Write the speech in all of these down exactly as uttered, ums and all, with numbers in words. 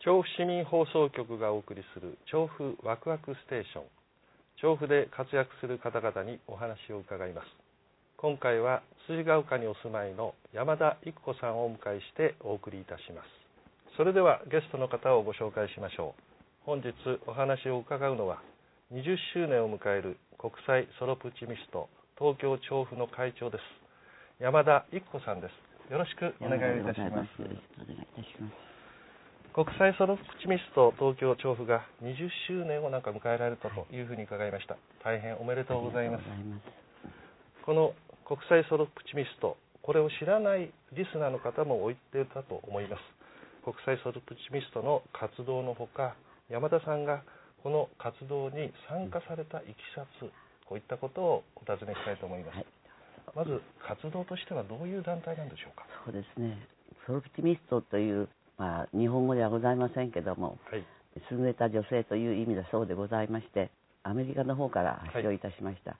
調布市民放送局がお送りする調布ワクワクステーション。調布で活躍する方々にお話を伺います。今回は辻ヶ丘にお住まいの山田育子さんをお迎えしてお送りいたします。それではゲストの方をご紹介しましょう。本日お話を伺うのはにじゅっしゅうねんを迎える国際ソロプチミスト東京調布の会長です。山田育子さんです。よろしくお願いいたします。 よろしくお願いいたします。 国際ソロプチミスト東京調布がにじゅっしゅうねんをなんか迎えられたというふうに伺いました。大変おめでとうございます。この国際ソロプチミスト、これを知らないリスナーの方もおいていたと思います。国際ソロプチミストの活動のほか、山田さんがこの活動に参加されたいきさつ、こういったことをお尋ねしたいと思います。はい、まず活動としてはどういう団体なんでしょうか。 そうですね、ソロプチミストという、まあ、日本語ではございませんけども、はい、優れた女性という意味だそうでございまして、アメリカの方から発表いたしました。はい、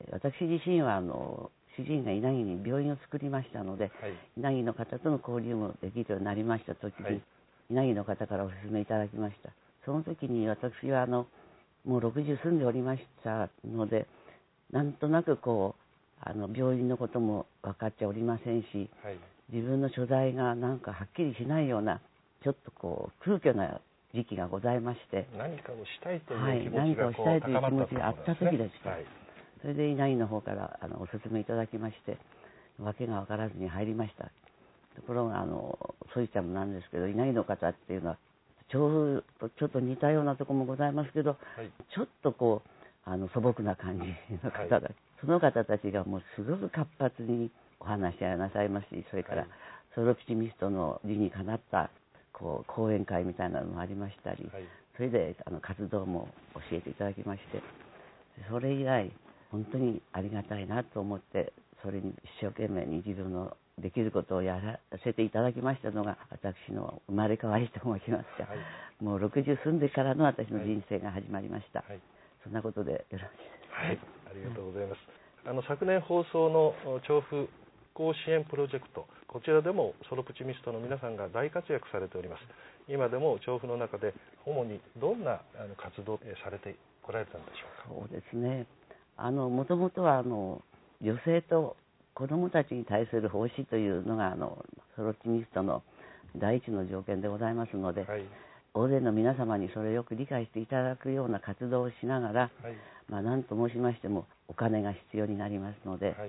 私自身はあの主人が稲城に病院を作りましたので、はい、稲城の方との交流もできるようになりました時に、はい、稲城の方からお勧めいただきました。その時に私はあのもうろくじゅう済んでおりましたので、なんとなくこうあの病院のことも分かっておりませんし、はい、自分の所在がなんかはっきりしないようなちょっとこう空虚な時期がございまして、 何かをしたいという気持ちがこう高まったところですね。はい、何かをしたいという気持ちがあった時でした。はい、それで稲城の方からあのお勧めいただきまして、訳が分からずに入りました。ところがあのそういったもなんですけど、稲城の方っていうのは調布とちょっと似たようなところもございますけど、はい、ちょっとこうあの素朴な感じの方だ、はい、その方たちがもうすごく活発にお話し合いなさいますし、それから、はい、ソロプチミストの理にかなったこう講演会みたいなのもありましたり、はい、それであの活動も教えていただきまして、それ以来本当にありがたいなと思って、それに一生懸命に自分のできることをやらせていただきましたのが私の生まれ変わりと申しますか、はい、もうろくじゅう済んでからの私の人生が始まりました。はい、そんなことでよろしいですか。 はい、ありがとうございます。あの昨年放送の調布復興支援プロジェクト、こちらでもソロプチミストの皆さんが大活躍されております。今でも調布の中で主にどんなあの活動をされてこられたんでしょうか。 そうですね、あのもともとはあの女性と子どもたちに対する奉仕というのがあのソロプチミストの第一の条件でございますので、はい、大勢の皆様にそれをよく理解していただくような活動をしながら、はい、まあ、何と申しましてもお金が必要になりますので、はい、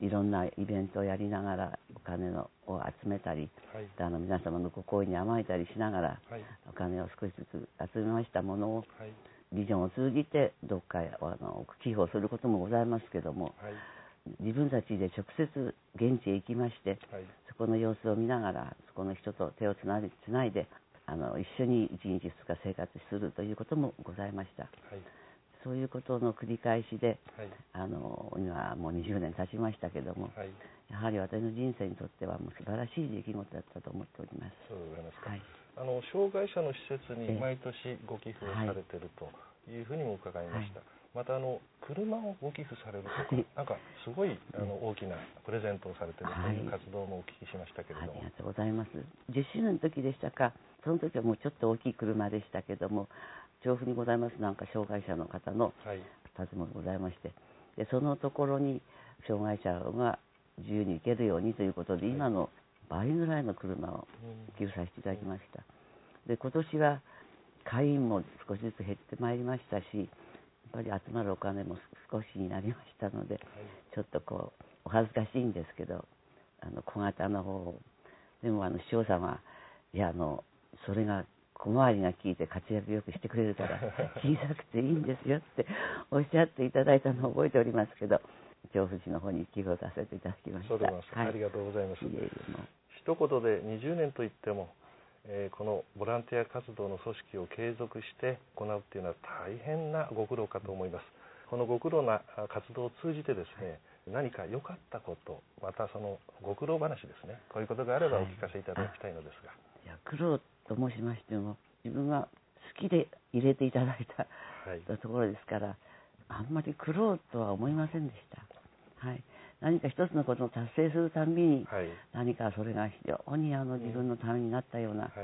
いろんなイベントをやりながらお金のを集めたり、はい、あの皆様のご好意に甘えたりしながら、はい、お金を少しずつ集めましたものを、はい、ビジョンを通じてどっかへあの寄付をすることもございますけども、はい、自分たちで直接現地へ行きまして、はい、そこの様子を見ながらそこの人と手をつないで、つないであの一緒にいちにちふつか生活するということもございました。はい、そういうことの繰り返しで、はい、あの今もうにじゅうねん経ちましたけども、はい、やはり私の人生にとってはもう素晴らしい出来事だったと思っております。 そうでございますか。はい、あの障害者の施設に毎年ご寄付をされているというふうにも伺いました。はい、またあの車をご寄付されるとか、はい、なんかすごいあの大きなプレゼントをされているという活動もお聞きしましたけれども、はい、 ありがとうございます。じゅっしゅうねんの時でしたか、その時はもうちょっと大きい車でしたけども、調布にございますなんか障害者の方の建物がございまして、でそのところに障害者が自由に行けるようにということで、はい、今の倍ぐらいの車を寄付させていただきました。で今年は会員も少しずつ減ってまいりましたし、やっぱり集まるお金も少しになりましたので、はい、ちょっとこうお恥ずかしいんですけど、あの小型の方を、でもあの市長様、いやあのそれが小回りが利いて活躍よくしてくれるから小さくていいんですよっておっしゃっていただいたのを覚えておりますけど、調布市の方に寄付をさせていただきました。 そうでございます、はい、ありがとうございます。いえいえ、一言でにじゅうねんといっても、えー、このボランティア活動の組織を継続して行うっていうのは大変なご苦労かと思います。このご苦労な活動を通じてですね、何か良かったこと、またそのご苦労話ですね、こういうことがあればお聞かせいただきたいのですが。 いや、苦労と申しましても、自分が好きで入れていただいた、はい、ところですから、あんまり苦労とは思いませんでした。はい、何か一つのことを達成するたびに、はい、何かそれが非常にあの自分のためになったような、はい、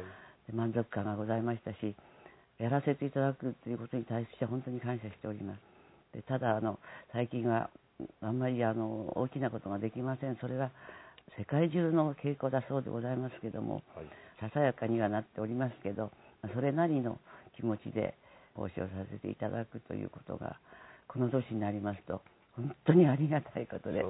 満足感がございましたし、やらせていただくということに対して本当に感謝しております。でただあの最近はあんまりあの大きなことができません。それは世界中の傾向だそうでございますけども、はい、ささやかにはなっておりますけど、それなりの気持ちで奉仕をさせていただくということがこの年になりますと本当にありがたいことで、はい、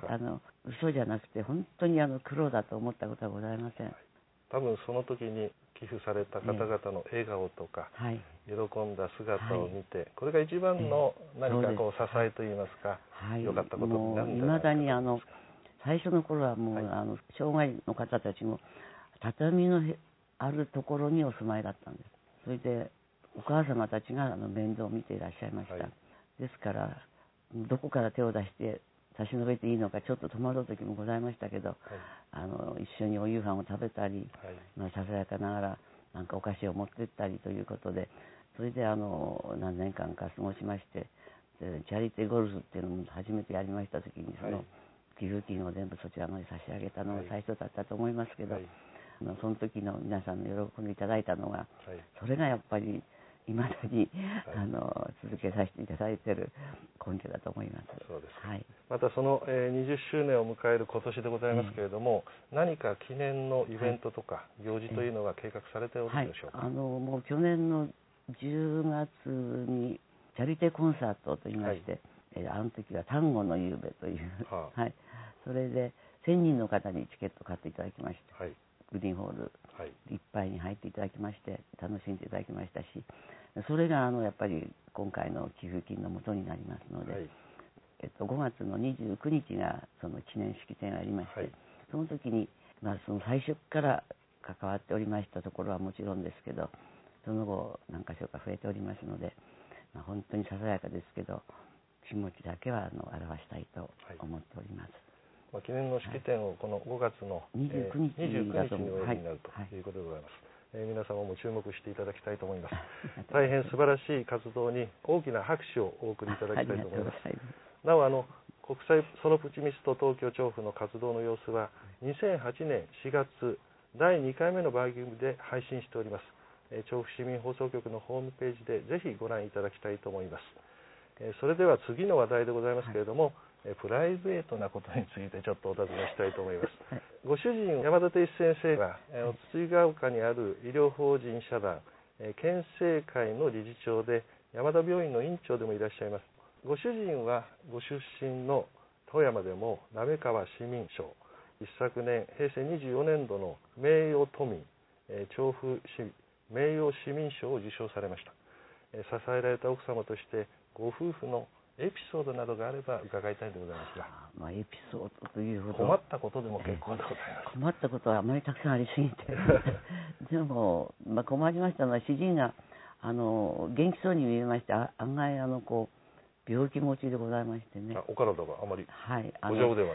あの嘘じゃなくて本当にあの苦労だと思ったことはございません。はい、 多分その時に寄付された方々の笑顔とか、はい、喜んだ姿を見て、はい、これが一番の何かこう支えといいますか、はい、良かったことになるんじゃないかと思います。 未だにあの最初の頃はもう、はい、あの障害の方たちも畳のあるところにお住まいだったんです。それでお母様たちがあの面倒を見ていらっしゃいました。はい、ですからどこから手を出して差し伸べていいのかちょっと戸惑う時もございましたけど、はい、あの一緒にお夕飯を食べたり、はい、まあ、ささやかながらなんかお菓子を持ってったりということで、それであの何年間か過ごしまして、でチャリティーゴルフっていうのも初めてやりました時にその、はい、寄付金を全部そちらまで差し上げたのが最初だったと思いますけど、はい、あのその時の皆さんの喜んでいただいたのが、はい、それがやっぱりいまだに、はい、あの続けさせていただいている根拠だと思います。 そうです、はい、またその、えー、にじゅっしゅうねんを迎える今年でございますけれども、えー、何か記念のイベントとか行事というのが計画されておるでしょうか。 はい、あのもう去年のじゅうがつにチャリティーコンサートといいまして、はい、えー、あの時は単語の夕べという、はあ、はい、それでせんにんの方にチケットを買っていただきまして、はい、グリーンホールいっぱいに入っていただきまして楽しんでいただきましたし、それがあのやっぱり今回の寄付金の元になりますので、はい、えっと、ごがつのにじゅうくにちがその記念式典がありまして、はい、その時に、まあ、その最初から関わっておりましたところはもちろんですけど、その後何か所か増えておりますので、まあ、本当にささやかですけど気持ちだけはあの表したいと思っております。 はい、まあ、記念の式典をこのごがつのにじゅうくにちにおやりになるということでございます。はいはい、えー、皆様も注目していただきたいと思います。大変素晴らしい活動に大きな拍手をお送りいただきたいと思います。なおあの国際ソロプチミスト東京調布の活動の様子はにせんはちねんしがつだいにかいめの番組で配信しております。えー、調布市民放送局のホームページでぜひご覧いただきたいと思います。えー、それでは次の話題でございますけれども、はい、プライベートなことについてちょっとお尋ねしたいと思います。はい、ご主人山田哲先生がお筒井ヶ丘にある医療法人社団県政会の理事長で山田病院の院長でもいらっしゃいます。ご主人はご出身の富山でも滑川市民賞、一昨年平成にじゅうよねんどの名誉都民調布市名誉市民賞を受賞されました。支えられた奥様としてご夫婦のエピソードなどがあれば伺いたいでございますが。 まあ、エピソードというほど困ったことでも結構でございます。 困ったことはあまりたくさんありすぎてでも、まあ、困りましたのは主人があの元気そうに見えまして、あ案外あのこう病気持ちでございましてね。 あ、お体があまりご丈夫ではない。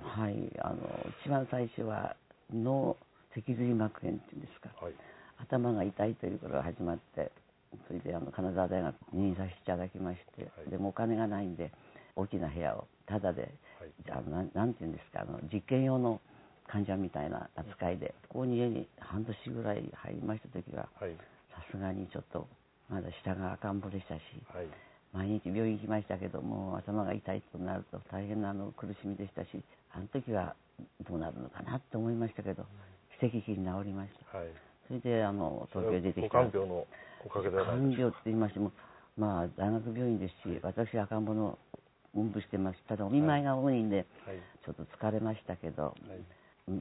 はい、はい、あの一番最初は脳脊髄膜炎っていうんですか、はい、頭が痛いということが始まって、それであの金沢大学に入院させていただきまして、はい、でもお金がないんで大きな部屋をタダで、はい、あのななんていうんですか、あの実験用の患者みたいな扱いで、ここに家に半年ぐらい入りました時は、さすがにちょっとまだ下が赤ん坊でしたし、はい、毎日病院行きましたけども頭が痛いとなると大変なあの苦しみでしたし、あの時はどうなるのかなと思いましたけど、奇跡的に治りました。はい、それであの東京出てきた。 ご看病のおかげではないでしょうか。看病って言いましても、まあ大学病院ですし、私赤ん坊のおんぶしてます。ただお見舞いが多いんで、はい、ちょっと疲れましたけど、はい、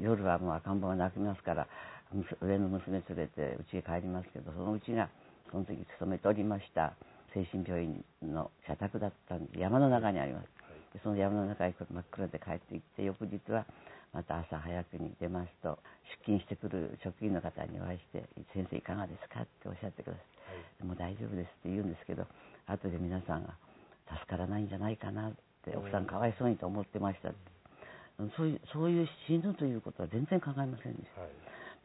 夜はもう赤ん坊が泣きますから、上の娘連れて家へ帰りますけど、そのうちがその時勤めておりました精神病院の社宅だったんで、山の中にあります。はい、でその山の中へ真っ暗で帰っていって、翌日はまた朝早くに出ますと出勤してくる職員の方にお会いして「先生いかがですか?」っておっしゃってください。はい、もう大丈夫ですって言うんですけど、後で皆さんが助からないんじゃないかなって、奥さんかわいそうにと思ってましたって、うん、そういうそういう死ぬということは全然考えませんでした。はい、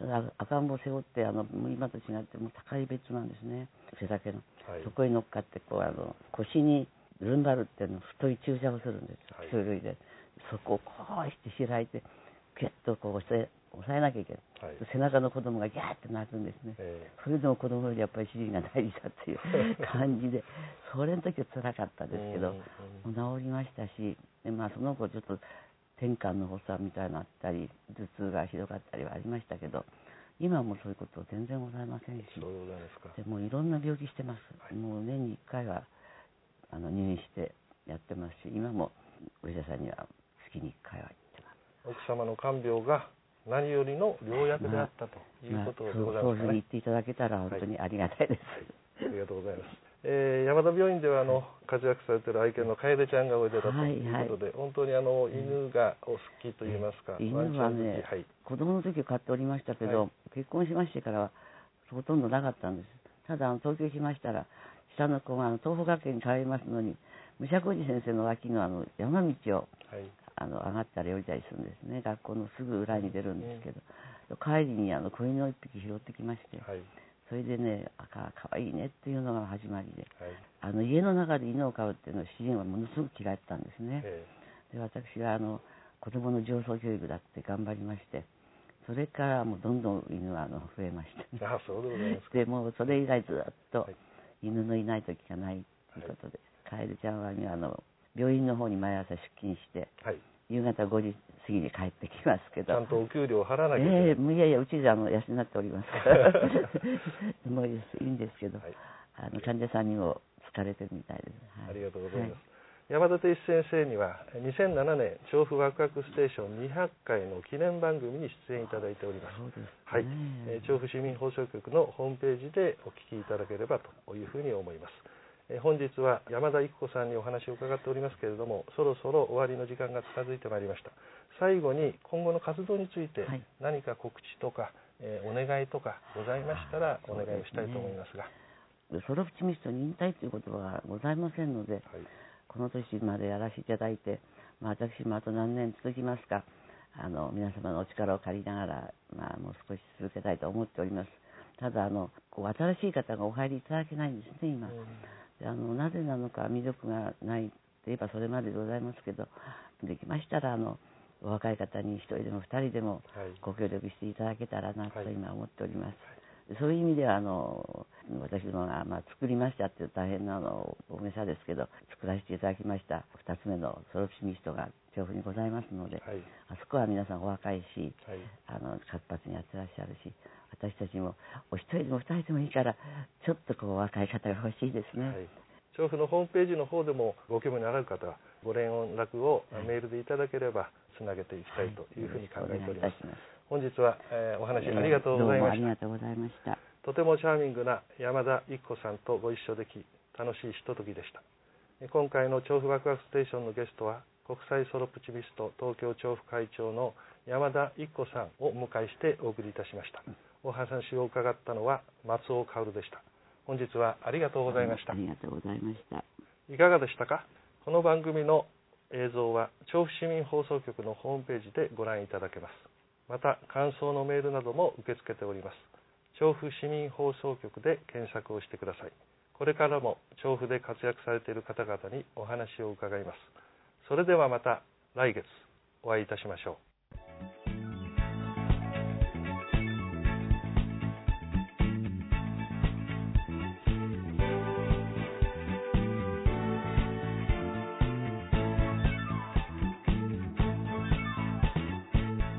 だから赤ん坊を背負ってあの今と違ってもう高い別なんですね、背丈の。はい、そこに乗っかってこうあの腰にルンバルっていうの太い注射をするんですよ、はい、種類で。そこをこうして開いてキュッとこう押抑えなきゃいけない、はい、背中の子供がギャーって泣くんですね、えー、それでも子供よりやっぱり主人が大事だっていう感じでそれの時は辛かったですけど、うんうん、もう治りましたし、で、まあ、その後ちょっと天幹の発作みたいなのあったり頭痛がひどかったりはありましたけど、今はもうそういうこと全然ございませんし、 そうでございますか。 でもういろんな病気してます、はい、もう年にいっかいはあの入院してやってますし、今もお医者さんには月にいっかいは行ってます。 奥様の看病が何よりの良薬であったということでございますかね。 そういうふうに言っていただけたら本当にありがたいです、 はいはい、ありがとうございます。えー、山田病院ではあの活躍されている愛犬の楓ちゃんがおいでだということで、はいはい、本当にあの犬がお好きといいますか、 うん、犬はね、はい、子供の時は飼っておりましたけど、はい、結婚しましてからはほとんどなかったんです。ただあの東京来ましたら下の子があの東北学園に帰りますのに武者小路先生の脇のあの山道を、はい、あの上がったり降りたりするんですね。学校のすぐ裏に出るんですけど、うん、帰りにあの子犬を一匹拾ってきまして、はい、それでね、あかかわいいねっていうのが始まりで、はい、あの家の中で犬を飼うっていうのを主人はものすごく嫌いだったんですね。で、私があの子供の上層教育だって頑張りまして、それからもうどんどん犬はあの増えまして、ね、 あ、そうでございますか。 でもうそれ以来ずっと犬のいない時がないということで、はい、楓ちゃんはあの病院の方に毎朝出勤して、はい、夕方ごじ過ぎに帰ってきますけど、 ちゃんとお給料を払わなきゃいけない。 えー、いやいや、うちであの養っておりますからもういいんですけど、はい、あの患者さんにも疲れてるみたいです、 はい、ありがとうございます、はい、山田哲先生にはにせんななねん調布ワクワクステーションにひゃっかいの記念番組に出演いただいております。 そうですね、 はい、えー、調布市民放送局のホームページでお聞きいただければというふうに思います。えー、本日は山田育子さんにお話を伺っておりますけれども、そろそろ終わりの時間が近づいてまいりました。最後に今後の活動について何か告知とか、はい、えー、お願いとかございましたらお願いをしたいと思いますが。 ソロプチミストに引退という言葉がございませんので、はい、この年までやらせていただいて、まあ、私もあと何年続きますか、あの皆様のお力を借りながら、まあ、もう少し続けたいと思っております。ただあのこう新しい方がお入りいただけないんですね今、うん、であのなぜなのか魅力がないといえばそれまででございますけど、できましたらあのお若い方に一人でも二人でもご協力していただけたらなと今思っております、はいはい、そういう意味ではあの私どもが、まあ、作りましたっていう大変なの大げさですけど、作らせていただきましたふたつめのソロプチミストが調布にございますので、はい、あそこは皆さんお若いし、はい、あの活発にやってらっしゃるし、私たちもお一人でも二人でもいいからちょっとこう若い方が欲しいですね、はい、 調布のホームページの方でもご興味のある方はご連絡をメールでいただければつなげていきたいというふうに考えております、はい、本日は、えー、お話ありがとうございました。 どうもありがとうございました。 とてもチャーミングな山田育子さんとご一緒でき楽しいひとときでした。今回の調布ワクワクステーションのゲストは国際ソロプチミスト東京調布会長の山田育子さんをお迎えしてお送りいたしました。お話を伺ったのは松尾薫でした。本日はありがとうございました。 ありがとうございました。 いかがでしたか。この番組の映像は調布市民放送局のホームページでご覧いただけます。また感想のメールなども受け付けております。調布市民放送局で検索をしてください。これからも調布で活躍されている方々にお話を伺います。それではまた来月お会いいたしましょう。